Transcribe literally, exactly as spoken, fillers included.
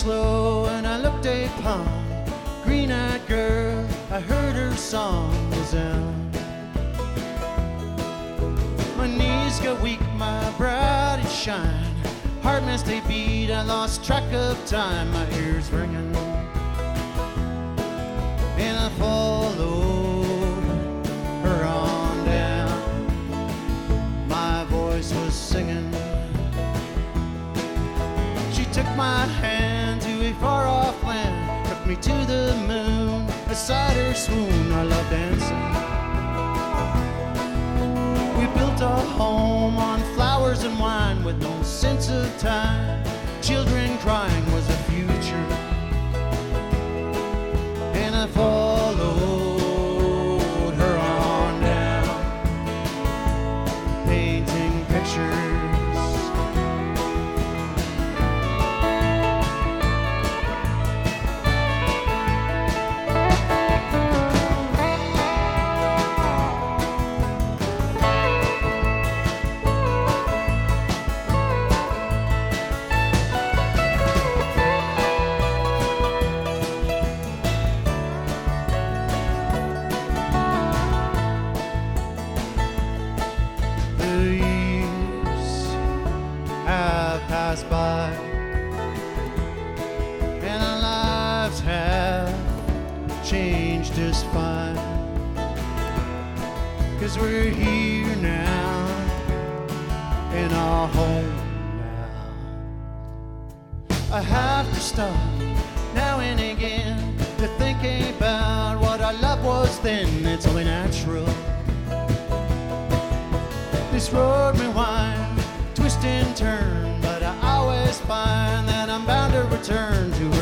slow and I looked upon green-eyed girl. I heard her song resound. My knees got weak, my brow did shine. Heart missed a beat, I lost track of time. My ears ringing, and I followed her on down. My voice was singing. She took my hand to a far-off land, took me to the moon, beside her swoon. I love dancing. We built a home on flowers and wine with no sense of time. Children crying was the future, and I followed her on down, painting pictures. By and our lives have changed just fine, 'cause we're here now in our home now. I have to stop now and again to think about what our love was then. It's only natural. This road may wind, twist and turn, but I always find that I'm bound to return to